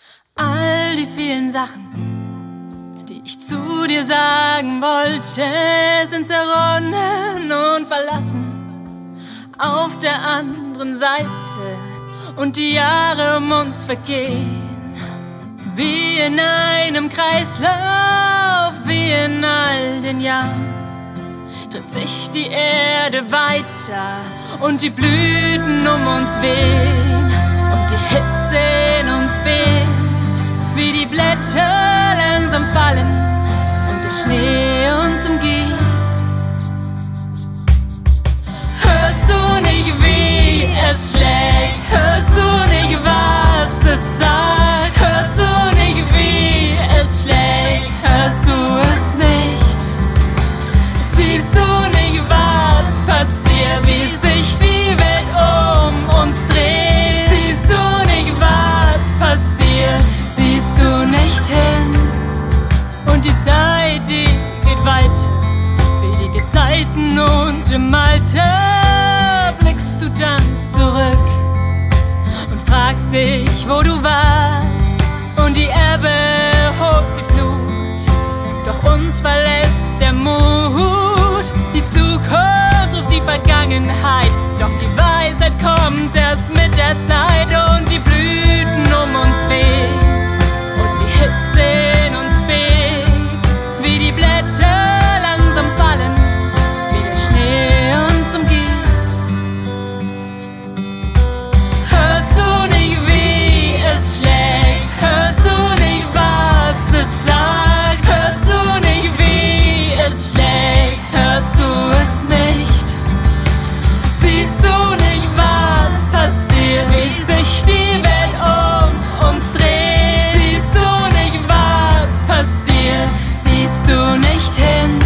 All die vielen Sachen, die ich zu dir sagen wollte, sind zerronnen und verlassen auf der anderen Seite. Und die Jahre um uns vergehen wie in einem Kreislauf, wie in all den Jahren dreht sich die Erde weiter und die Blüten um uns wehen und die Hitze in uns bebt, wie die Blätter langsam fallen und der Schnee uns umgibt. Hörst du nicht, wie es schlägt? Hörst du nicht, was es sagt? Hörst du nicht, wie es schlägt? Hörst du es nicht? Siehst du nicht, was passiert? Wie sich die Welt um uns dreht? Siehst du nicht, was passiert? Siehst du nicht hin? Und die Zeit, die geht weiter, wie die Gezeiten und im Alter blickst du dann zurück und fragst dich, wo du warst. Und die Ebbe hob die Flut, doch uns verlässt der Mut. Die Zukunft ruft die Vergangenheit, doch die Weisheit kommt erst mit der Zeit. Und die Blüten um uns wehen und die Hitze in uns bebt, wie die Blätter langsam fallen, wie der Schnee uns umgibt. Hörst du nicht, wie es schlägt? Hörst du nicht, was es sagt? Hörst du nicht, wie es schlägt? Hörst du es nicht? Siehst du nicht, was passiert? Wie sich die Welt um uns dreht? Siehst du nicht, was passiert? Siehst du nicht hin?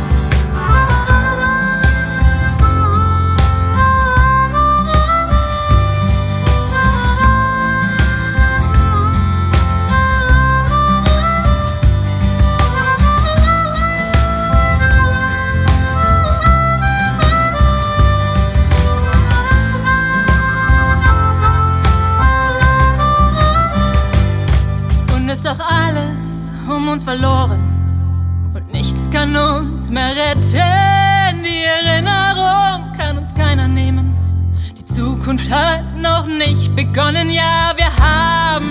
Und ist doch alles um uns verloren und nichts kann uns mehr retten. Die Erinnerung kann uns keiner nehmen. Die Zukunft hat noch nicht begonnen. Ja, wir haben